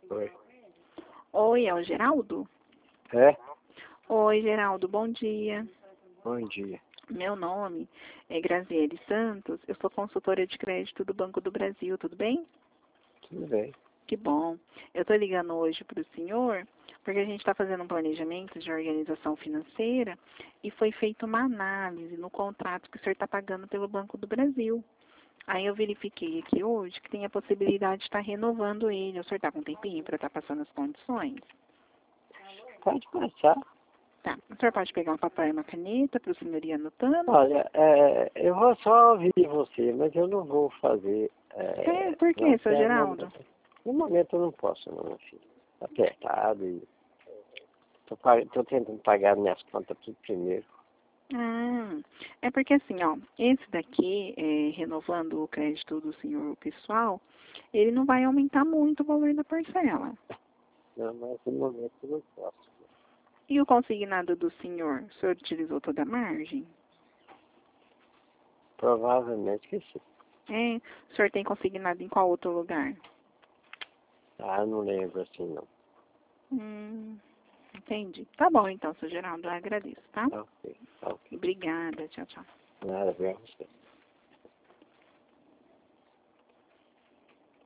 Oi. Oi, é o Geraldo? É? Oi, Geraldo, bom dia. Bom dia. Meu nome é Graziele Santos, eu sou consultora de crédito do Banco do Brasil, tudo bem? Tudo bem. Que bom. Eu estou ligando hoje para o senhor, porque a gente está fazendo um planejamento de organização financeira e foi feita uma análise no contrato que o senhor está pagando pelo Banco do Brasil. Aí eu verifiquei aqui hoje que tem a possibilidade de estar renovando ele. O senhor está com um tempinho para estar passando as condições? Pode passar. Tá. O senhor pode pegar um papel e uma caneta para o senhor ir anotando? Olha, eu vou só ouvir você, mas eu não vou fazer. Por quê, seu Geraldo? No momento eu não posso, não, meu filho. Tá apertado e tô tentando pagar minhas contas tudo primeiro. É porque assim, ó, esse daqui, renovando o crédito do senhor pessoal, ele não vai aumentar muito o valor da parcela. Não, mas no momento eu não posso. E o consignado do senhor, o senhor utilizou toda a margem? Provavelmente que sim. O senhor tem consignado em qual outro lugar? Ah, não lembro assim não. Entendi. Tá bom então, seu Geraldo, eu agradeço, tá? Ok, ok. Obrigada, tchau, tchau. Nada, viu?